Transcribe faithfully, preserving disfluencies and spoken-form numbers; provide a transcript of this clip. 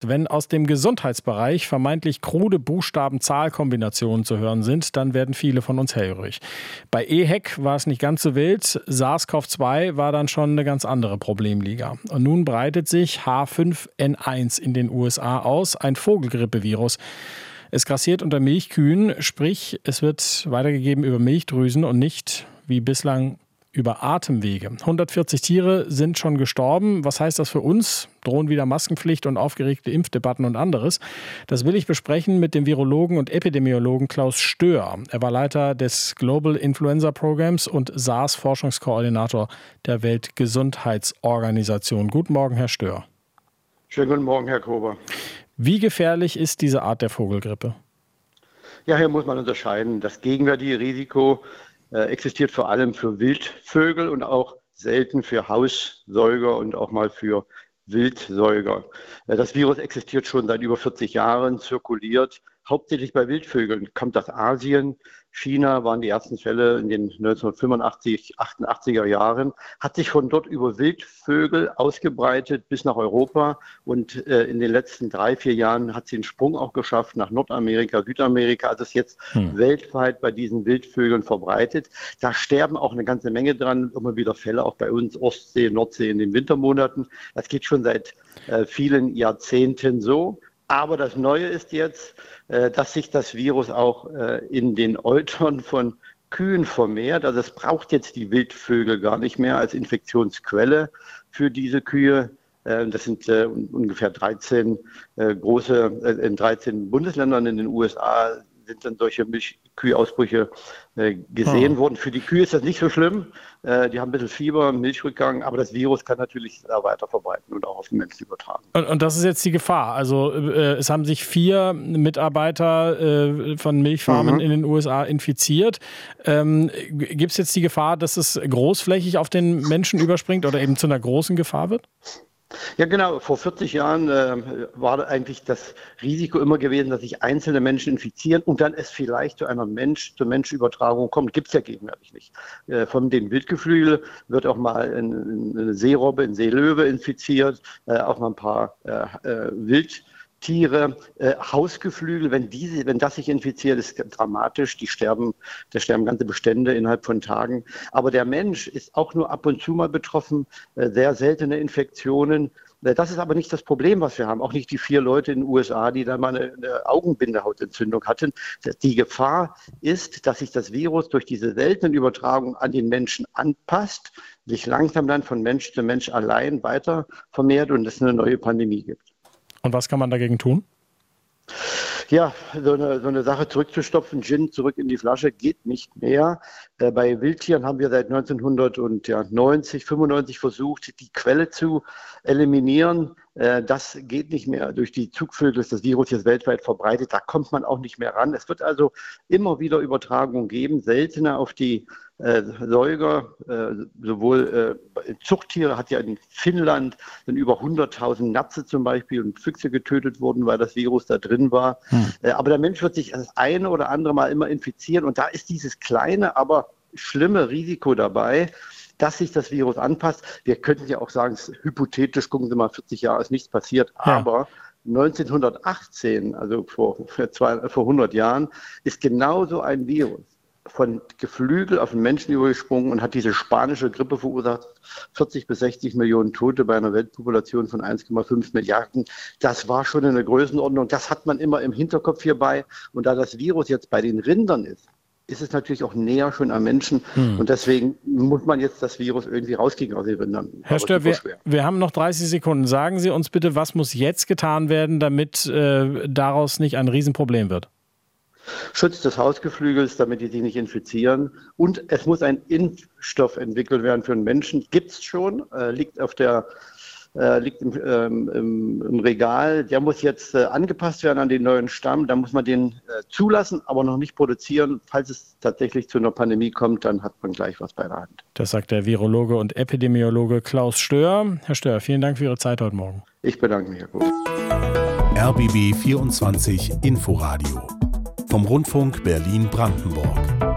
Wenn aus dem Gesundheitsbereich vermeintlich krude Buchstaben-Zahl-Kombinationen zu hören sind, dann werden viele von uns hellhörig. Bei E H E C war es nicht ganz so wild. SARS-C o V zwei war dann schon eine ganz andere Problemliga. Und nun breitet sich H fünf N eins in den U S A aus, ein Vogelgrippevirus. Es grassiert unter Milchkühen, sprich, es wird weitergegeben über Milchdrüsen und nicht wie bislang über Atemwege. hundertvierzig Tiere sind schon gestorben. Was heißt das für uns? Drohen wieder Maskenpflicht und aufgeregte Impfdebatten und anderes? Das will ich besprechen mit dem Virologen und Epidemiologen Klaus Stöhr. Er war Leiter des Global Influenza Programs und SARS-Forschungskoordinator der Weltgesundheitsorganisation. Guten Morgen, Herr Stöhr. Schönen guten Morgen, Herr Kober. Wie gefährlich ist diese Art der Vogelgrippe? Ja, hier muss man unterscheiden. Das gegenwärtige Risiko äh, existiert vor allem für Wildvögel und auch selten für Haussäuger und auch mal für Wildsäuger. Äh, das Virus existiert schon seit über vierzig Jahren, zirkuliert hauptsächlich bei Wildvögeln, kommt aus Asien. China waren die ersten Fälle in den neunzehnhundertfünfundachtzig, achtundachtziger Jahren, hat sich von dort über Wildvögel ausgebreitet bis nach Europa und äh, in den letzten drei, vier Jahren hat sie einen Sprung auch geschafft nach Nordamerika, Südamerika, also ist jetzt hm. weltweit bei diesen Wildvögeln verbreitet. Da sterben auch eine ganze Menge dran, immer wieder Fälle auch bei uns, Ostsee, Nordsee in den Wintermonaten. Das geht schon seit äh, vielen Jahrzehnten so. Aber das Neue ist jetzt, dass sich das Virus auch in den Eutern von Kühen vermehrt. Also es braucht jetzt die Wildvögel gar nicht mehr als Infektionsquelle für diese Kühe. Das sind ungefähr dreizehn große, in dreizehn Bundesländern in den U S A sind dann solche Milchkühe-Ausbrüche äh, gesehen oh. worden. Für die Kühe ist das nicht so schlimm. Äh, die haben ein bisschen Fieber, Milchrückgang, aber das Virus kann natürlich da weiter verbreiten und auch auf den Menschen übertragen. Und, und das ist jetzt die Gefahr. Also äh, es haben sich vier Mitarbeiter äh, von Milchfarmen mhm. in den U S A infiziert. Ähm, gibt es jetzt die Gefahr, dass es großflächig auf den Menschen überspringt oder eben zu einer großen Gefahr wird? Ja, genau. Vor vierzig Jahren äh, war eigentlich das Risiko immer gewesen, dass sich einzelne Menschen infizieren und dann es vielleicht zu einer Mensch-zu-Mensch-Übertragung kommt. Gibt es ja gegenwärtig nicht. Äh, von dem Wildgeflügel wird auch mal ein, eine Seerobbe, ein Seelöwe infiziert, äh, auch mal ein paar äh, äh, Wild Tiere, äh, Hausgeflügel, wenn diese, wenn das sich infiziert, ist dramatisch. Die sterben, da sterben ganze Bestände innerhalb von Tagen. Aber der Mensch ist auch nur ab und zu mal betroffen, äh, sehr seltene Infektionen. Äh, das ist aber nicht das Problem, was wir haben. Auch nicht die vier Leute in den U S A, die da mal eine, eine Augenbindehautentzündung hatten. Die Gefahr ist, dass sich das Virus durch diese seltenen Übertragungen an den Menschen anpasst, sich langsam dann von Mensch zu Mensch allein weiter vermehrt und es eine neue Pandemie gibt. Und was kann man dagegen tun? Ja, so eine, so eine Sache zurückzustopfen, Gin zurück in die Flasche, geht nicht mehr. Äh, bei Wildtieren haben wir seit neunzehnhundertneunzig, fünfundneunzig versucht, die Quelle zu eliminieren. Äh, das geht nicht mehr. Durch die Zugvögel ist das Virus jetzt weltweit verbreitet. Da kommt man auch nicht mehr ran. Es wird also immer wieder Übertragungen geben, seltener auf die äh, Säuger. Äh, sowohl äh, Zuchttiere hat ja in Finnland sind über hunderttausend Nerze zum Beispiel und Füchse getötet worden, weil das Virus da drin war. Hm. Äh, aber der Mensch wird sich das eine oder andere Mal immer infizieren. Und da ist dieses kleine, aber schlimme Risiko dabei, dass sich das Virus anpasst. Wir könnten ja auch sagen, hypothetisch, gucken Sie mal, vierzig Jahre ist nichts passiert, ja. Aber neunzehnhundertachtzehn, also vor, vor, vor hundert Jahren, ist genauso ein Virus von Geflügel auf den Menschen übergesprungen und hat diese spanische Grippe verursacht, vierzig bis sechzig Millionen Tote bei einer Weltpopulation von eins Komma fünf Milliarden. Das war schon eine Größenordnung, das hat man immer im Hinterkopf hierbei. Und da das Virus jetzt bei den Rindern ist, ist es natürlich auch näher schon am Menschen. Hm. Und deswegen muss man jetzt das Virus irgendwie rauskriegen aus den Rindern. Herr Stöhr, wir, wir haben noch dreißig Sekunden. Sagen Sie uns bitte, was muss jetzt getan werden, damit äh, daraus nicht ein Riesenproblem wird? Schutz des Hausgeflügels, damit die sich nicht infizieren. Und es muss ein Impfstoff entwickelt werden für den Menschen. Gibt es schon, äh, liegt auf der äh, liegt im, ähm, im, im Regal. Der muss jetzt äh, angepasst werden an den neuen Stamm. Da muss man den äh, zulassen, aber noch nicht produzieren. Falls es tatsächlich zu einer Pandemie kommt, dann hat man gleich was bei der Hand. Das sagt der Virologe und Epidemiologe Klaus Stöhr. Herr Stöhr, vielen Dank für Ihre Zeit heute Morgen. Ich bedanke mich, Herr Kuh. R B B vierundzwanzig Inforadio vom Rundfunk Berlin-Brandenburg.